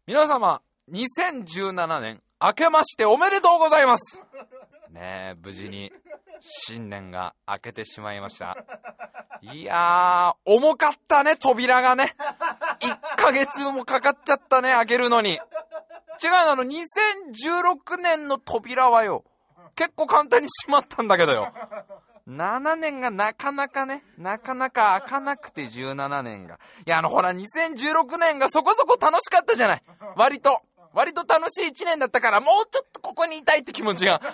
皆様、2017年明けましておめでとうございますねえ、無事に新年が明けてしまいました。いやー、重かったね、扉がね。1ヶ月もかかっちゃったね、開けるのに。違うの、2016年の扉はよ、結構簡単に閉まったんだけどよ。7年がなかなか開かなくて17年が。いや、ほら、2016年がそこそこ楽しかったじゃない。割と楽しい1年だったから、もうちょっとここにいたいって気持ちが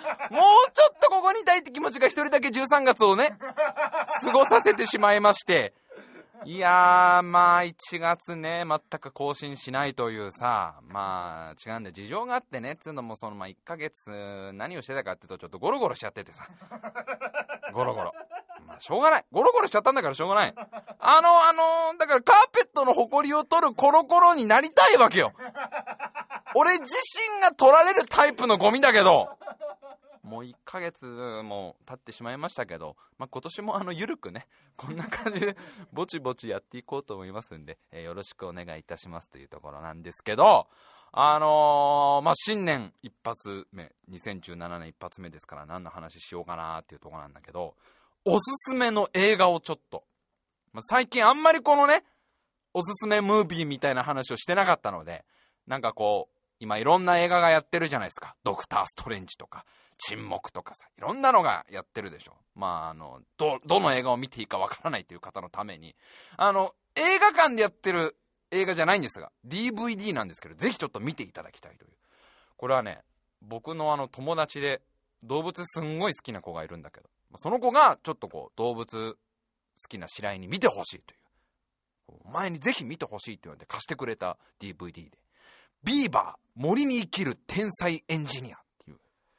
一人だけ13月をね、過ごさせてしまいまして。いやー、まあ1月ね、全く更新しないというさ、まあ違うんだよ、事情があってね、つうのもその1ヶ月何をしてたかっていうと、ちょっとゴロゴロしちゃっててさ、ゴロゴロ、まあしょうがない、ゴロゴロしちゃったんだからしょうがない。だからカーペットのホコリを取るコロコロになりたいわけよ。俺自身が取られるタイプのゴミだけど、もう1ヶ月も経ってしまいましたけど、まあ、今年もゆるくね、こんな感じでぼちぼちやっていこうと思いますんで、よろしくお願いいたしますというところなんですけど、まあ、新年一発目、2017年一発目ですから、何の話しようかなっていうところなんだけど、おすすめの映画をちょっと、まあ、最近あんまりこのね、おすすめムービーみたいな話をしてなかったので、なんかこう、今いろんな映画がやってるじゃないですか。ドクターストレンジとか沈黙とかさ、いろんなのがやってるでしょ。まあどの映画を見ていいかわからないという方のために、映画館でやってる映画じゃないんですが DVD なんですけど、ぜひちょっと見ていただきたいという。これはね、僕の友達で動物すんごい好きな子がいるんだけど、その子がちょっとこう動物好きな白井に見てほしいという、お前にぜひ見てほしいって言われて貸してくれた DVD で、ビーバー森に生きる天才エンジニアっていう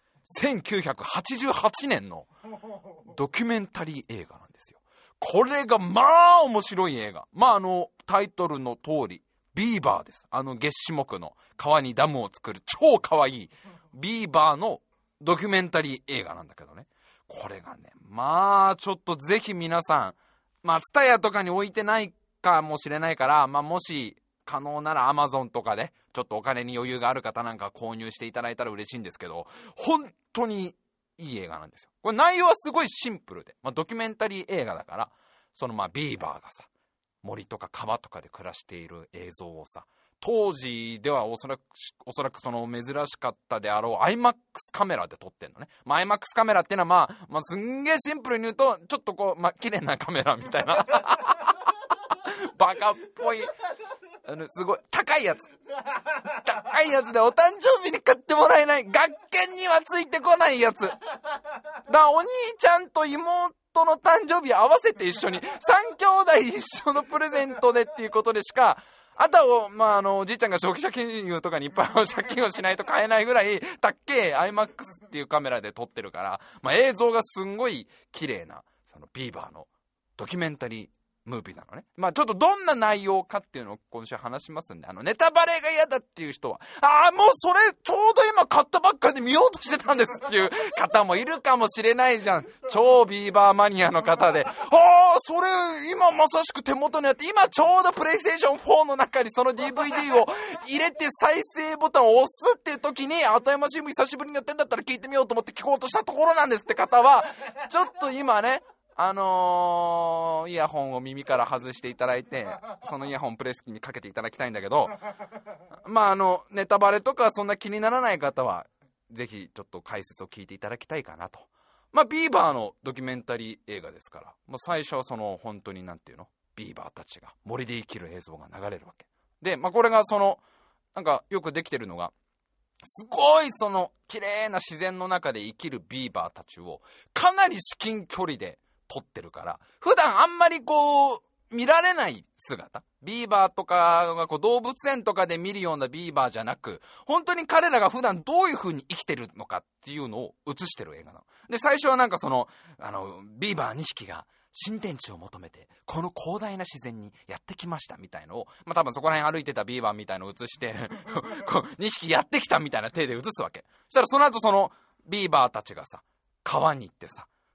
1988年のドキュメンタリー映画なんですよ。これがまあ面白い映画。まあタイトルの通りビーバーです。月種目の川にダムを作る超かわいいビーバーのドキュメンタリー映画なんだけどね、これがね、まあちょっとぜひ皆さん、まあTSUTAYAとかに置いてないかもしれないから、まあもし可能なら Amazon とかでちょっとお金に余裕がある方なんか購入していただいたら嬉しいんですけど、本当にいい映画なんですよ。これ内容はすごいシンプルで、まあ、ドキュメンタリー映画だから、そのまあビーバーがさ、森とか川とかで暮らしている映像をさ、当時ではおそらくその珍しかったであろう IMAX カメラで撮ってんのね。まあ IMAX カメラっていうのはまあすんげえシンプルに言うと、ちょっとこう綺麗なカメラみたいなバカっぽいすごい高いやつでお誕生日に買ってもらえない、学研にはついてこないやつだ。お兄ちゃんと妹の誕生日合わせて一緒に3兄弟一緒のプレゼントでっていうことでしか、あとはおじいちゃんが消費者金融とかにいっぱい借金をしないと買えないぐらいたっけえ IMAX っていうカメラで撮ってるから、まあ、映像がすんごい綺麗なそのビーバーのドキュメンタリームービーなのね。まあちょっとどんな内容かっていうのを今週話しますんで、ネタバレが嫌だっていう人は、もうそれちょうど今買ったばっかりで見ようとしてたんですっていう方もいるかもしれないじゃん。超ビーバーマニアの方で、それ今まさしく手元にあって、今ちょうどプレイステーション4の中にその DVD を入れて再生ボタンを押すっていう時に、後山新聞久しぶりにやってんだったら聞いてみようと思って聞こうとしたところなんですって方は、ちょっと今ね、イヤホンを耳から外していただいて、そのイヤホンプレス機にかけていただきたいんだけど、まあネタバレとかそんな気にならない方はぜひちょっと解説を聞いていただきたいかなと。まあビーバーのドキュメンタリー映画ですから、まあ、最初はその本当になんていうの、ビーバーたちが森で生きる映像が流れるわけで、まあこれがそのなんかよくできてるのが、すごいその綺麗な自然の中で生きるビーバーたちをかなり至近距離で撮ってるから、普段あんまりこう見られない姿、ビーバーとかがこう動物園とかで見るようなビーバーじゃなく、本当に彼らが普段どういう風に生きてるのかっていうのを映してる映画なので、最初はなんかそのビーバー2匹が新天地を求めてこの広大な自然にやってきましたみたいのを、まあ多分そこら辺歩いてたビーバーみたいのを映してこう2匹やってきたみたいな手で映すわけ。そしたらその後そのビーバーたちがさ、川に行ってさ、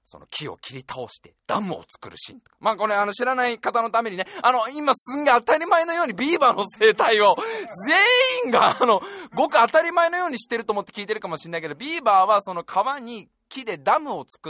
その木を切り倒してダムを作るシーンとか。まあこれ知らない方のためにね、今すんげえ当たり前のようにビーバーの生態を全員がごく当たり前のようにしてると思って聞いてるかもしれないけど、ビーバーはその川に木でダムを作って、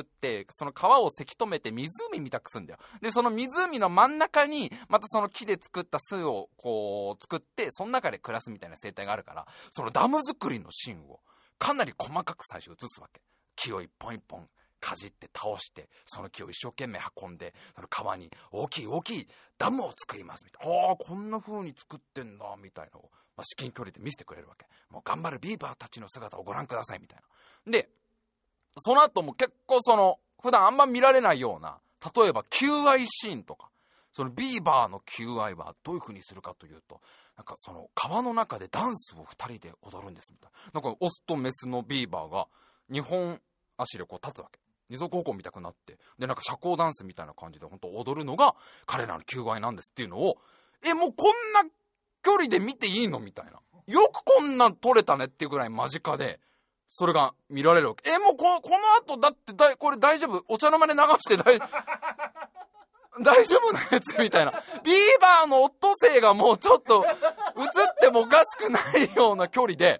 その川をせき止めて湖みたくすんだよ。で、その湖の真ん中にまたその木で作った巣をこう作って、その中で暮らすみたいな生態があるから、そのダム作りのシーンをかなり細かく最初映すわけ。木を一本一本かじって倒して、その木を一生懸命運んで、その川に大きいダムを作りますみたいな。こんな風に作ってんだみたいなのを、至近距離で見せてくれるわけ。もう頑張るビーバーたちの姿をご覧くださいみたいな。で、その後も結構普段あんま見られないような、例えば求愛シーンとか、そのビーバーの求愛はどういう風にするかというと、なんかその川の中でダンスを2人で踊るんですみたいな。なんかオスとメスのビーバーが2本足でこう立つわけ。二足歩行みたくなって、でなんか社交ダンスみたいな感じで本当踊るのが彼らの求愛なんですっていうのを、もうこんな距離で見ていいのみたいな。よくこんなん撮れたねっていうぐらい間近でそれが見られるわけ。もうこの後だってこれ大丈夫、お茶の間で流して大丈夫なやつみたいな。ビーバーのオットセイがもうちょっと映ってもおかしくないような距離で、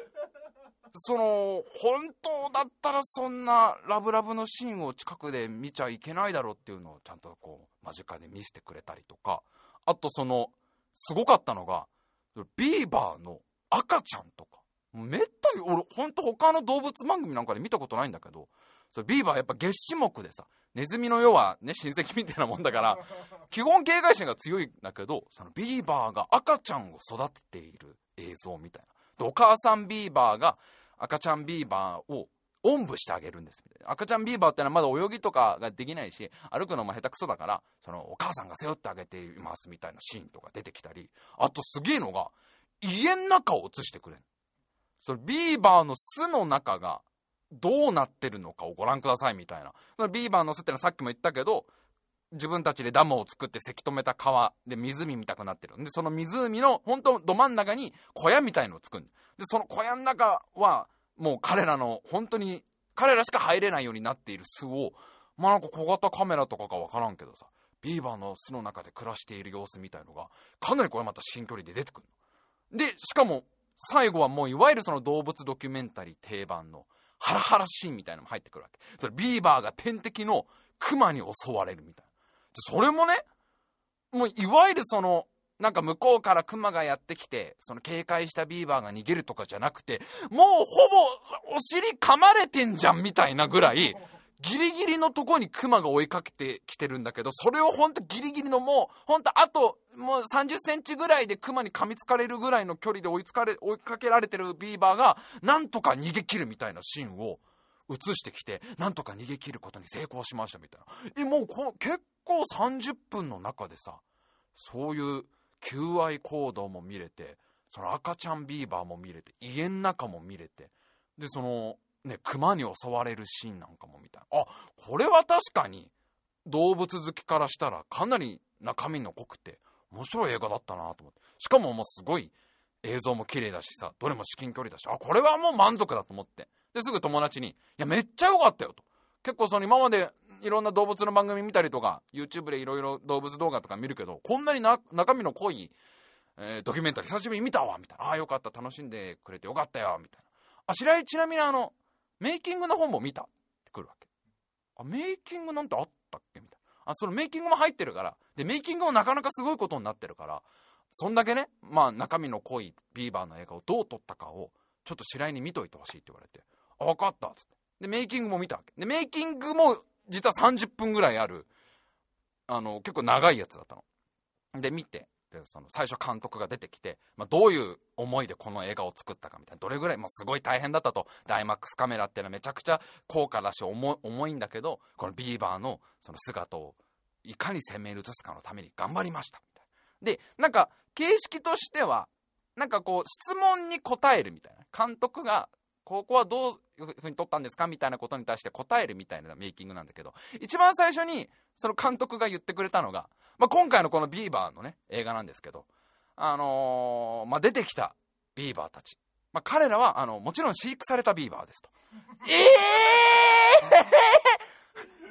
本当だったらそんなラブラブのシーンを近くで見ちゃいけないだろうっていうのをちゃんとこう間近で見せてくれたりとか、あとすごかったのがビーバーの赤ちゃんとか、めったに俺ほんと他の動物番組なんかで見たことないんだけど、ビーバーやっぱ月種目でさ、ネズミの世はね親戚みたいなもんだから基本警戒心が強いんだけど、そのビーバーが赤ちゃんを育てている映像みたいな。でお母さんビーバーが赤ちゃんビーバーをおんぶしてあげるんです。赤ちゃんビーバーってのはまだ泳ぎとかができないし、歩くのも下手くそだから、お母さんが背負ってあげていますみたいなシーンとか出てきたり、あとすげえのが家の中を映してくれる。ビーバーの巣の中がどうなってるのかをご覧くださいみたいな。ビーバーの巣ってのはさっきも言ったけど、自分たちでダムを作ってせき止めた川で湖みたくなってる。でその湖の本当ど真ん中に小屋みたいのを作る。でその小屋の中はもう彼らしか入れないようになっている巣を、なんか小型カメラとかか分からんけどさ、ビーバーの巣の中で暮らしている様子みたいのがかなりこれまた至近距離で出てくる。でしかも最後はもういわゆる動物ドキュメンタリー定番のハラハラシーンみたいなのも入ってくるわけ。ビーバーが天敵のクマに襲われるみたいな。それもね、もういわゆるなんか向こうからクマがやってきて警戒したビーバーが逃げるとかじゃなくて、もうほぼお尻噛まれてんじゃんみたいなぐらいギリギリのとこにクマが追いかけてきてるんだけど、それをほんとギリギリのもうほんとあともう30センチぐらいでクマに噛みつかれるぐらいの距離で追いかけられてるビーバーがなんとか逃げ切るみたいなシーンを映してきて、なんとか逃げ切ることに成功しましたみたいな。もう結構30分の中でさ、そういう求愛行動も見れて、赤ちゃんビーバーも見れて、家の中も見れて、でクマに襲われるシーンなんかも見た。これは確かに動物好きからしたらかなり中身の濃くて面白い映画だったなと思って、しかももうすごい映像も綺麗だしさ、どれも至近距離だし、これはもう満足だと思って、ですぐ友達にいやめっちゃ良かったよと。結構今までいろんな動物の番組見たりとか YouTube でいろいろ動物動画とか見るけど、こんなに中身の濃い、ドキュメンタリー久しぶりに見たわみたいな。よかった、楽しんでくれてよかったよみたいな。白井ちなみにメイキングの本も見たってくるわけ。メイキングなんてあったっけみたいな。そのメイキングも入ってるから、でメイキングもなかなかすごいことになってるから、そんだけね、中身の濃いビーバーの映画をどう撮ったかをちょっと白井に見といてほしいって言われて、分かったっつって、でメイキングも見たわけで、メイキングも実は30分ぐらいある結構長いやつだったので、見て、で最初監督が出てきて、どういう思いでこの映画を作ったかみたいな、どれぐらいすごい大変だったと。で IMAX カメラっていうのはめちゃくちゃ高価だし重いんだけど、このビーバーの姿をいかに鮮明に映すかのために頑張りましたみたいな。でなんか形式としてはなんかこう質問に答えるみたいな、監督がここはどういうふうに撮ったんですかみたいなことに対して答えるみたいなメイキングなんだけど、一番最初にその監督が言ってくれたのが、今回のこのビーバーのね映画なんですけど、出てきたビーバーたち、彼らはもちろん飼育されたビーバーですと。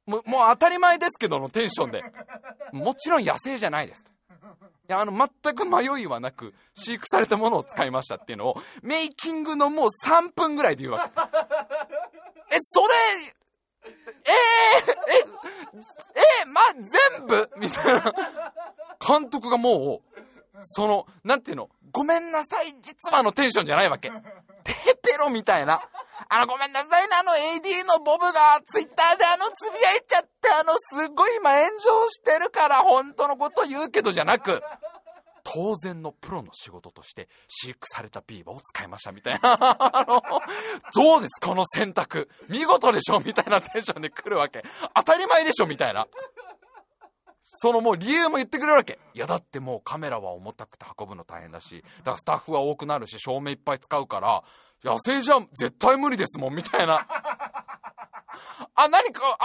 もう当たり前ですけどのテンションで、もちろん野生じゃないですと。いや、全く迷いはなく飼育されたものを使いましたっていうのをメイキングのもう3分ぐらいで言うわけ。それ全部みたいな。監督がもうなんていうの、ごめんなさい実はのテンションじゃないわけ。テペロみたいな、ごめんなさいね、AD のボブがツイッターでつぶやいちゃって、すごい今炎上してるから本当のこと言うけどじゃなく、当然のプロの仕事として飼育されたビーバーを使いましたみたいな。どうですこの選択、見事でしょみたいなテンションで来るわけ。当たり前でしょみたいな。もう理由も言ってくれるわけ。いやだってもうカメラは重たくて運ぶの大変だし、だからスタッフは多くなるし、照明いっぱい使うから野生じゃ絶対無理ですもんみたいな。何か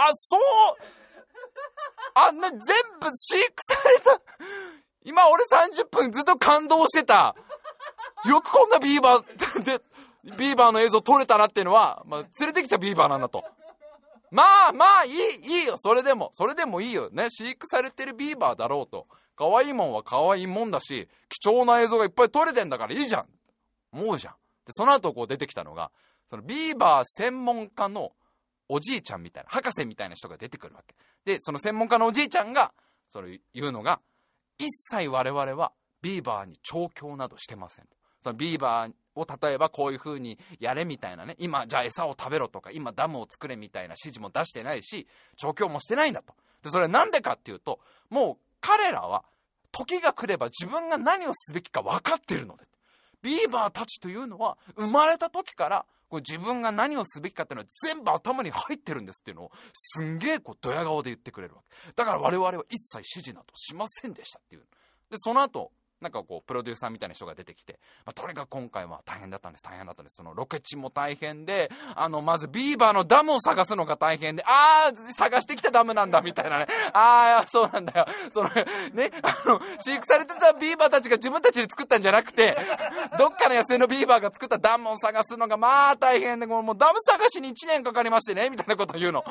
全部飼育された。今俺30分ずっと感動してた。よくこんなビーバーでビーバーの映像撮れたなっていうのは、連れてきたビーバーなんだと。まあいいよ、それでもいいよね。飼育されてるビーバーだろうと、可愛いもんは可愛いもんだし、貴重な映像がいっぱい撮れてんだからいいじゃん思うじゃん。でその後出てきたのが、そのビーバー専門家のおじいちゃんみたいな、博士みたいな人が出てくるわけで、その専門家のおじいちゃんが言うのが、一切我々はビーバーに調教などしてません。そのビーバーを例えばこういう風にやれみたいなね、今じゃあ餌を食べろとか、今ダムを作れみたいな指示も出してないし、調教もしてないんだと。でそれはなんでかっていうと、もう彼らは時が来れば自分が何をすべきか分かっているので、ビーバーたちというのは生まれた時から自分が何をすべきかっていうのは全部頭に入ってるんですっていうのをすんげえドヤ顔で言ってくれるわけだから、我々は一切指示などしませんでしたっていう。でその後プロデューサーみたいな人が出てきて、とにかく今回は大変だったんです。そのロケ地も大変で、まずビーバーのダムを探すのが大変で、探してきたダムなんだみたいなね。そうなんだよ。飼育されてたビーバーたちが自分たちで作ったんじゃなくて、どっかの野生のビーバーが作ったダムを探すのが大変で、もうダム探しに1年かかりましてねみたいなことを言うの。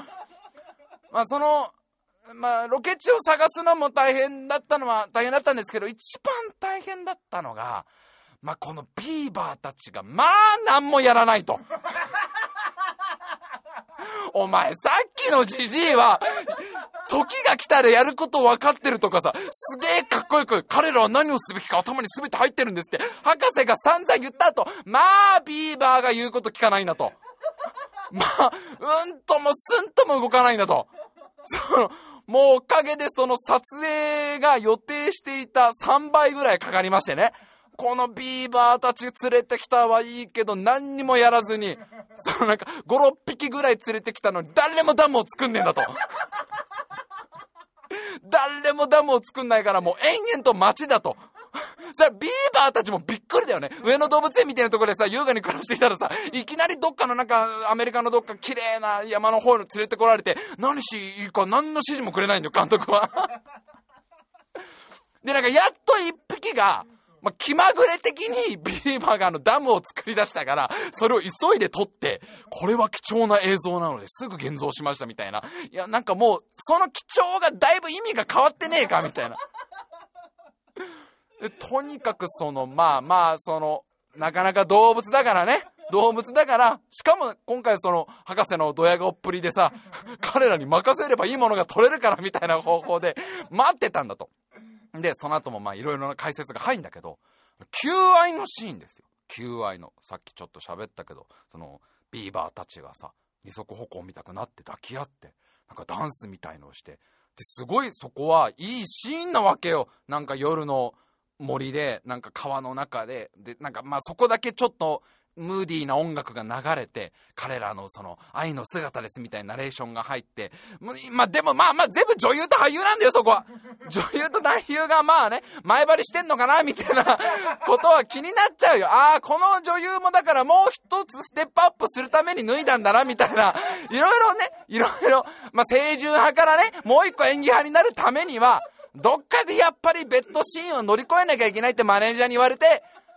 ロケ地を探すのも大変だったんですけど、一番大変だったのが、このビーバーたちが何もやらないと。お前さっきのジジイは時が来たらやること分かってるとかさ、すげえかっこよく彼らは何をすべきか頭に全て入ってるんですって博士が散々言った後、ビーバーが言うこと聞かないんだと。うんともすんとも動かないんだと。もうおかげでその撮影が予定していた3倍ぐらいかかりましてね、このビーバーたち連れてきたはいいけど何にもやらずに、5、6匹ぐらい連れてきたのに誰もダムを作んねえんだと。誰もダムを作んないからもう延々と街だと。さビーバーたちもびっくりだよね。上野動物園みたいなところで優雅に暮らしていたらいきなりどっかのアメリカのどっか綺麗な山の方に連れてこられて、何しいいか何の指示もくれないんだよ監督は。でやっと一匹が気まぐれ的にビーバーがダムを作り出したから、それを急いで撮って、これは貴重な映像なのですぐ現像しましたみたいな。いやもうその貴重がだいぶ意味が変わってねえかみたいな。とにかくなかなか動物だからね、しかも今回博士のドヤ顔っぷりで彼らに任せればいいものが撮れるからみたいな方法で待ってたんだと。でその後もいろいろな解説が入るんだけど、求愛のシーンですよ。求愛の、さっきちょっと喋ったけど、ビーバーたちが二足歩行みたくなって抱き合ってダンスみたいのをして、ですごいそこはいいシーンなわけよ。夜の森で川の中でそこだけちょっとムーディーな音楽が流れて、彼らの愛の姿ですみたいなナレーションが入って、でも全部女優と俳優なんだよそこは。女優と男優が前張りしてんのかなみたいなことは気になっちゃうよ。この女優もだからもう一つステップアップするために脱いだんだなみたいな、いろいろ清純派からね、もう一個演技派になるためにはどっかでやっぱりベッドシーンを乗り越えなきゃいけないってマネージャーに言われて、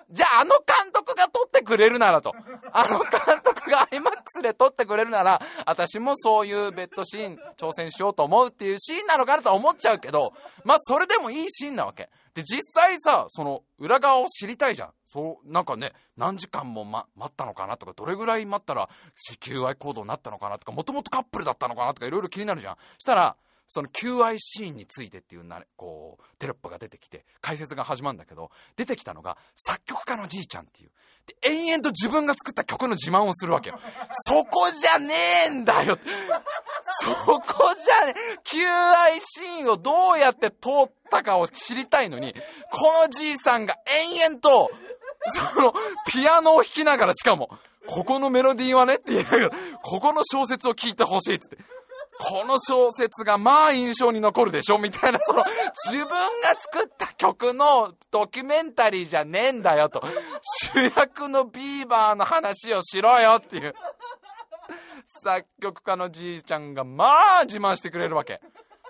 じゃあ監督が撮ってくれるならと。監督が IMAX で撮ってくれるなら、私もそういうベッドシーン挑戦しようと思うっていうシーンなのかなとは思っちゃうけど、まあそれでもいいシーンなわけ。で、実際さ、その裏側を知りたいじゃん。なんかね、何時間も、待ったのかなとか、どれぐらい待ったら求愛行動になったのかなとか、もともとカップルだったのかなとか、いろいろ気になるじゃん。したら、その求愛シーンについてっていうこうテロップが出てきて解説が始まるんだけど、出てきたのが作曲家のじいちゃんっていうで、延々と自分が作った曲の自慢をするわけよ。そこじゃねえんだよ。そこじゃねえ。求愛シーンをどうやって通ったかを知りたいのに、このじいさんが延々とそのピアノを弾きながら、しかもここのメロディーはねって言いながら、ここの小説を聞いてほしいっつって、この小説がまあ印象に残るでしょみたいな、その自分が作った曲のドキュメンタリーじゃねえんだよと、主役のビーバーの話をしろよっていう作曲家のじいちゃんがまあ自慢してくれるわけ。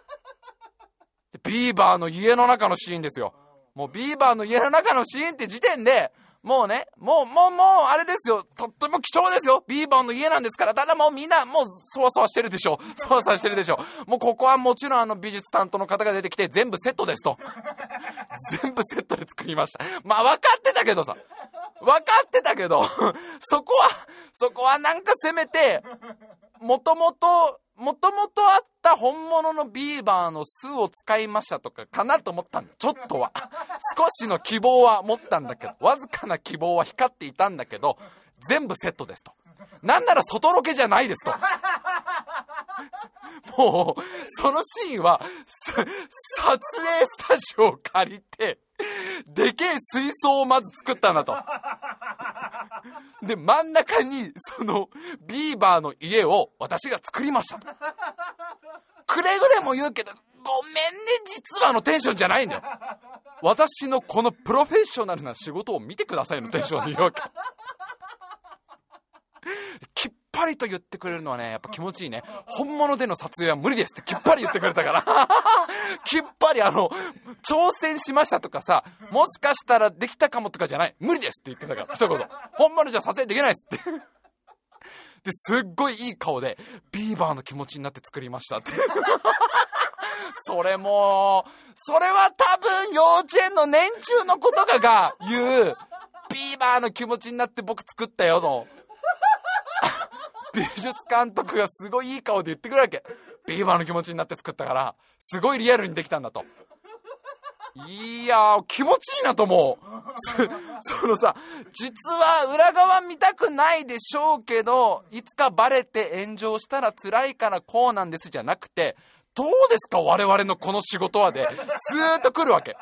ビーバーの家の中のシーンですよ。もうビーバーの家の中のシーンって時点でもうね、もうあれですよ。とっても貴重ですよ。ビーバーの家なんですから。ただもうみんなもうそわそわしてるでしょ。そわそわしてるでしょ。もうここはもちろん美術担当の方が出てきて全部セットですと。全部セットで作りました。まあ分かってたけどさ。分かってたけど、そこはなんかせめて、もともとあった本物のビーバーの巣を使いましたとかかなと思ったんだ。ちょっとは少しの希望は持ったんだけど、わずかな希望は光っていたんだけど、全部セットですと。なんなら外ロケじゃないですと。もうそのシーンは撮影スタジオを借りて、でけえ水槽をまず作ったんだと。で真ん中にそのビーバーの家を私が作りましたと。くれぐれも言うけど、ごめんね、実はのテンションじゃないんだよ。私のこのプロフェッショナルな仕事を見てくださいのテンションで言うわけ。きっぱりと言ってくれるのはね、やっぱ気持ちいいね。本物での撮影は無理ですってきっぱり言ってくれたからきっぱり挑戦しましたとかさ、もしかしたらできたかもとかじゃない、無理ですって言ってたから一言。本物じゃ撮影できないですってですっごいいい顔でビーバーの気持ちになって作りましたってそれは多分幼稚園の年中の子とかが言うビーバーの気持ちになって僕作ったよの美術監督がすごいいい顔で言ってくるわけ。ビーバーの気持ちになって作ったからすごいリアルにできたんだと。いやー気持ちいいなと思う。そのさ、実は裏側見たくないでしょうけど、いつかバレて炎上したら辛いからこうなんですじゃなくて、どうですか我々のこの仕事はでずーっと来るわけ。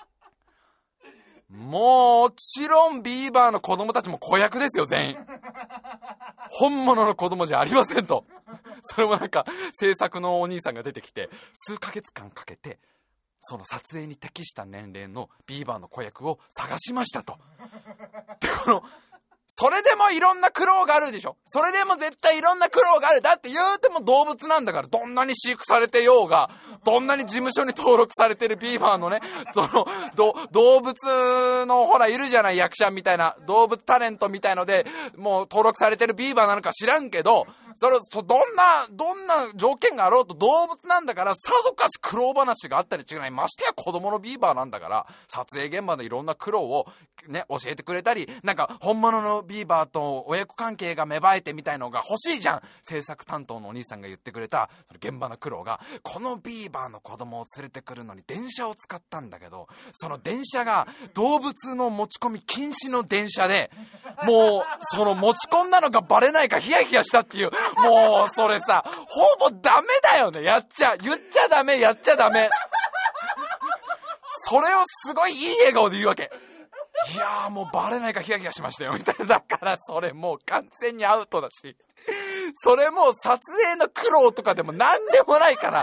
もちろんビーバーの子供たちも子役ですよ全員。本物の子供じゃありませんと。それもなんか制作のお兄さんが出てきて、数ヶ月間かけてその撮影に適した年齢のビーバーの子役を探しましたと。でそれでもいろんな苦労があるでしょ。それでも絶対いろんな苦労がある。だって言うても動物なんだから、どんなに飼育されてようが、どんなに事務所に登録されてるビーバーのね、動物のほらいるじゃない、役者みたいな動物タレントみたいのでもう登録されてるビーバーなのか知らんけど、どんな条件があろうと動物なんだから、さぞかし苦労話があったり違い、ましてや子供のビーバーなんだから、撮影現場でいろんな苦労をね教えてくれたり、なんか本物のビーバーと親子関係が芽生えてみたいのが欲しいじゃん。制作担当のお兄さんが言ってくれたその現場の苦労が、このビーバーの子供を連れてくるのに電車を使ったんだけど、その電車が動物の持ち込み禁止の電車で、もうその持ち込んだのがバレないかヒヤヒヤしたっていう。もうそれさ、ほぼダメだよね。言っちゃダメ、やっちゃダメ。それをすごいいい笑顔で言うわけ。いやーもうバレないかヒヤヒヤしましたよみたいな。だからそれもう完全にアウトだし、それもう撮影の苦労とかでもなんでもないから、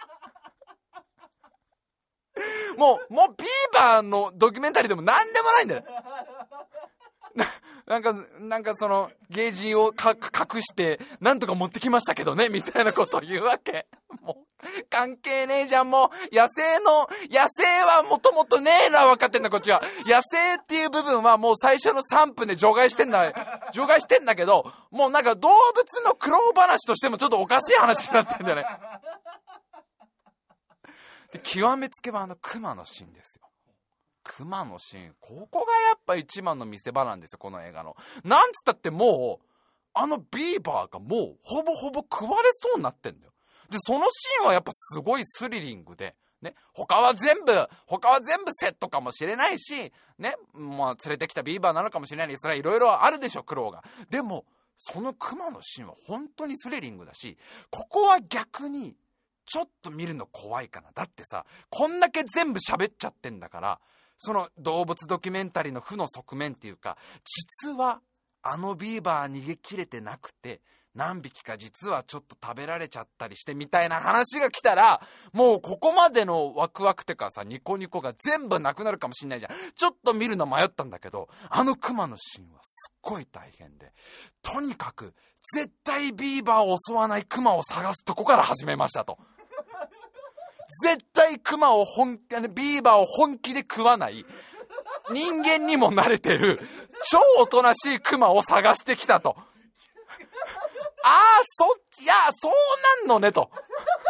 もうビーバーのドキュメンタリーでもなんでもないんだよ。なんかそのゲージを隠してなんとか持ってきましたけどねみたいなことを言うわけ。もう関係ねえじゃん、もう。野生はもともとねえな、分かってんだ、こっちは。野生っていう部分はもう最初の3分で除外してんだけど、もうなんか動物の苦労話としてもちょっとおかしい話になってんだよね。で、極めつけは熊のシーンですよ。熊のシーン、ここがやっぱ一番の見せ場なんですよ、この映画の。なんつったってもう、ビーバーがもうほぼほぼ食われそうになってんだよ。で、そのシーンはやっぱすごいスリリングで、ね、他は全部セットかもしれないし、ね、まあ連れてきたビーバーなのかもしれないし、それはいろいろあるでしょ、苦労が。でも、その熊のシーンは本当にスリリングだし、ここは逆に、ちょっと見るの怖いかな。だってさ、こんだけ全部喋っちゃってんだから、その動物ドキュメンタリーの負の側面っていうか、実はビーバー逃げ切れてなくて、何匹か実はちょっと食べられちゃったりしてみたいな話が来たら、もうここまでのワクワクってかさ、ニコニコが全部なくなるかもしんないじゃん。ちょっと見るの迷ったんだけど、熊のシーンはすっごい大変で、とにかく絶対ビーバーを襲わない熊を探すとこから始めましたと。絶対ビーバーを本気で食わない人間にも慣れてる超おとなしい熊を探してきたと。そうなんのねと。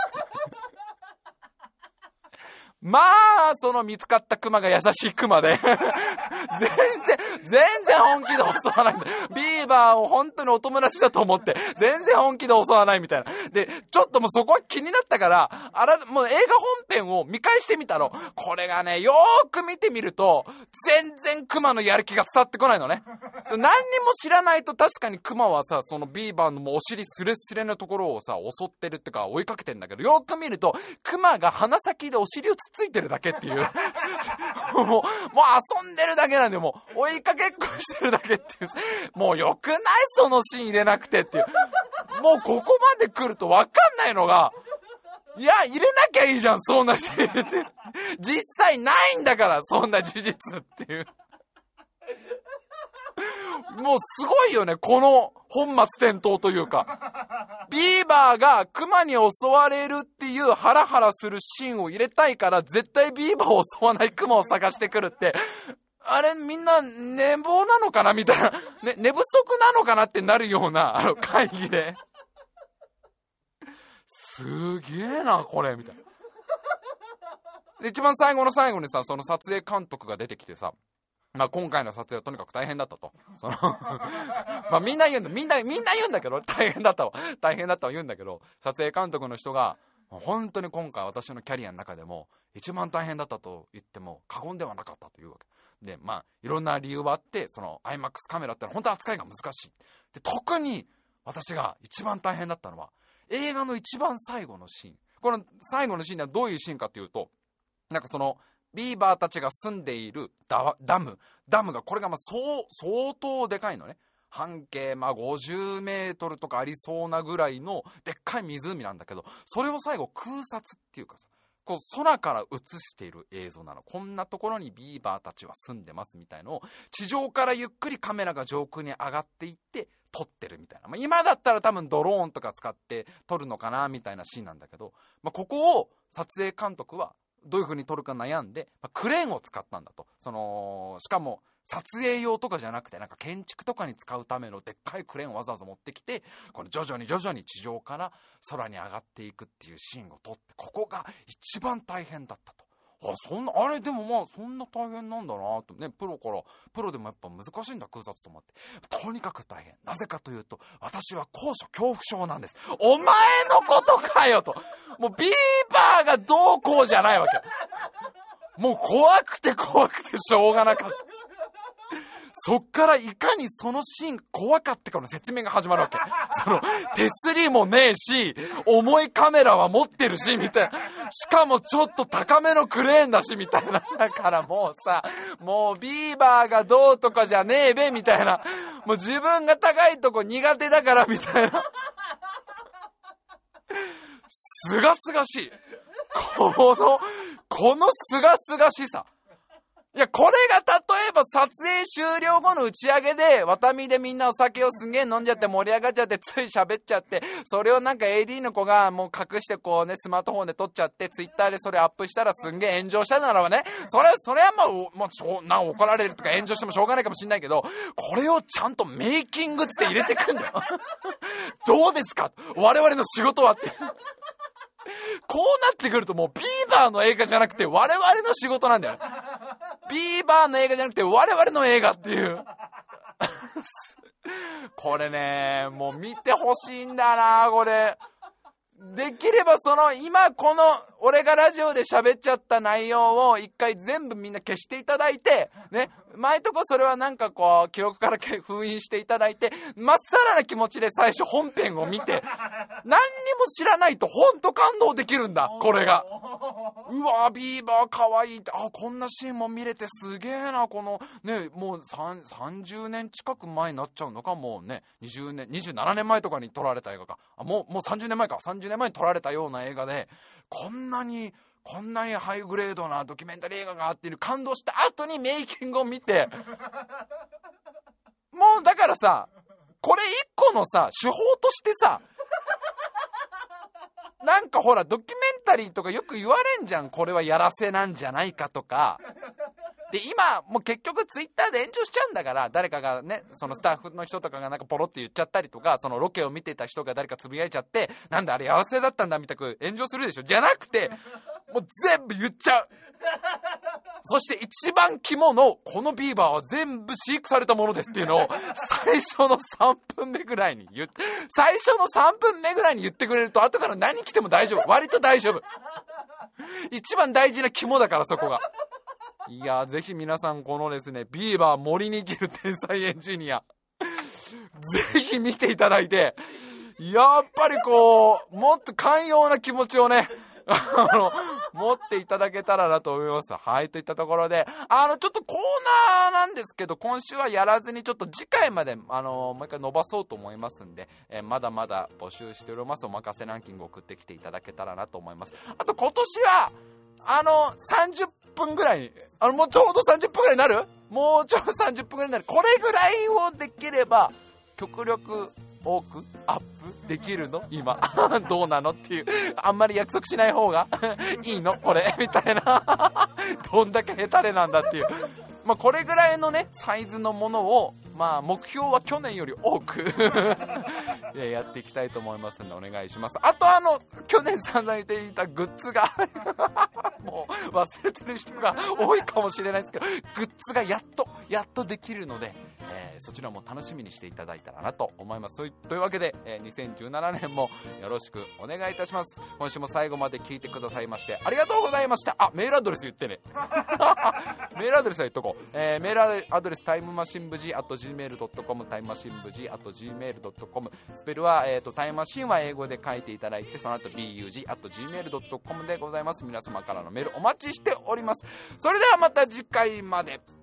まあ、その見つかったクマが優しいクマで全然本気で襲わないんだ。ビーバーを本当にお友達だと思って全然本気で襲わないみたいな。で、ちょっともうそこは気になったから、もう映画本編を見返してみたの。これがね、よーく見てみると全然クマのやる気が伝わってこないのね。何にも知らないと確かにクマはさ、そのビーバーのもうお尻スレスレのところをさ襲ってるってか追いかけてんだけど、よーく見るとクマが鼻先でお尻をついてるだけっていうもう遊んでるだけなんで、もう追いかけっこしてるだけっていう、もうよくないそのシーン入れなくてっていう。もうここまで来ると分かんないのが、いや入れなきゃいいじゃんそんなシーンって実際ないんだから、そんな事実っていうもうすごいよね、この本末転倒というか。ビーバーがクマに襲われるっていうハラハラするシーンを入れたいから絶対ビーバーを襲わないクマを探してくるって、あれみんな寝坊なのかなみたいな、ね、寝不足なのかなってなるような会議で、すげえなこれみたいな。で一番最後の最後にさ、その撮影監督が出てきてさ、まあ、今回の撮影はとにかく大変だったと。まあみんな言うんだけど、大変だったわ言うんだけど、撮影監督の人が本当に今回私のキャリアの中でも一番大変だったと言っても過言ではなかったというわけで、まあいろんな理由はあって、その IMAX カメラってのは本当扱いが難しい。で特に私が一番大変だったのは映画の一番最後のシーン。この最後のシーンはどういうシーンかというと、なんかそのビーバーたちが住んでいるダムが、これがまあ相当でかいのね。半径まあ50メートルとかありそうなぐらいのでっかい湖なんだけど、それを最後空撮っていうかさ、こう空から映している映像なの。こんなところにビーバーたちは住んでますみたいのを地上からゆっくりカメラが上空に上がっていって撮ってるみたいな、まあ、今だったら多分ドローンとか使って撮るのかなみたいなシーンなんだけど、まあ、ここを撮影監督はどういう風に撮るか悩んで、クレーンを使ったんだと。しかも撮影用とかじゃなくて、なんか建築とかに使うためのでっかいクレーンをわざわざ持ってきて、この徐々に地上から空に上がっていくっていうシーンを撮って、ここが一番大変だったと。あれでもまあそんな大変なんだなとね、プロでもやっぱ難しいんだ空撮と思って。とにかく大変。なぜかというと、私は高所恐怖症なんです。お前のことかよと。もうビーバーがどうこうじゃないわけ。もう怖くてしょうがなかった。そっからいかにそのシーン怖かったかの説明が始まるわけ。手すりもねえし、重いカメラは持ってるしみたいな、しかもちょっと高めのクレーンだしみたいな、だからもうビーバーがどうとかじゃねえべみたいな、もう自分が高いとこ苦手だからみたいな、すがすがしいこのすがすがしさいや、これが例えば撮影終了後の打ち上げで、ワタミでみんなお酒をすんげえ飲んじゃって盛り上がっちゃってつい喋っちゃって、それをなんか AD の子がもう隠してこうね、スマートフォンで撮っちゃって、ツイッターでそれアップしたらすんげえ炎上したならばね、それはまあ、怒られるとか炎上してもしょうがないかもしんないけど、これをちゃんとメイキングって入れてくんだよ。どうですか我々の仕事はって。こうなってくるともうビーバーの映画じゃなくて我々の仕事なんだよ。ビーバーの映画じゃなくて我々の映画っていう。これね、もう見てほしいんだな、これ。できれば今この俺がラジオで喋っちゃった内容を一回全部みんな消していただいて、ね、前とこそれはなんかこう記憶から封印していただいて、まっさらな気持ちで最初本編を見て、何にも知らないとほんと感動できるんだ、これが。うわビーバーかわいいって、こんなシーンも見れてすげえな、このね、もう30年近く前になっちゃうのか、もうね、20年27年前とかに撮られた映画か、もう30年前か、30年前に撮られたような映画で、こんなにハイグレードなドキュメンタリー映画があっていう感動した後にメイキングを見て、もうだからさ、これ一個のさ手法としてさ、なんかほらドキュメンタリーとかよく言われんじゃん、これはやらせなんじゃないかとかで、今もう結局ツイッターで炎上しちゃうんだから、誰かがね、そのスタッフの人とかがなんかポロって言っちゃったりとか、そのロケを見てた人が誰かつぶやいちゃって、なんだあれやらせだったんだみたく炎上するでしょ。じゃなくてもう全部言っちゃう。そして一番肝のこのビーバーは全部飼育されたものですっていうのを最初の3分目ぐらいに言って、最初の3分目ぐらいに言ってくれると後から何来ても大丈夫、割と大丈夫。一番大事な肝だから、そこが。いやぜひ皆さんこのですね、ビーバー森に生きる天才エンジニアぜひ見ていただいて、やっぱりこうもっと寛容な気持ちをね持っていただけたらなと思います。はい、といったところでちょっとコーナーなんですけど、今週はやらずにちょっと次回までもう一回伸ばそうと思いますんで、まだまだ募集しております。おまかせランキング送ってきていただけたらなと思います。あと今年は30分ぐらい、もうちょうど30分ぐらいになる、もうちょうど30分ぐらいになる、これぐらいをできれば極力多くアップできるの今どうなのっていう、あんまり約束しない方がいいのこれみたいなどんだけヘタレなんだっていう、まあこれぐらいのねサイズのものを、まあ目標は去年より多くやっていきたいと思いますのでお願いします。あと去年散々言っていたグッズがもう忘れてる人が多いかもしれないですけど、グッズがやっとできるので、そちらも楽しみにしていただいたらなと思います。というわけで、2017年もよろしくお願いいたします。今週も最後まで聞いてくださいましてありがとうございました。メールアドレス言ってねメールアドレスは言っとこう、メールアドレスタイムマシン部時@gmail.com、 タイムマシン部時@gmail.com、 スペルは、タイムマシンは英語で書いていただいて、その後 bug@gmail.com でございます。皆様からのメールお待ちしております。それではまた次回まで。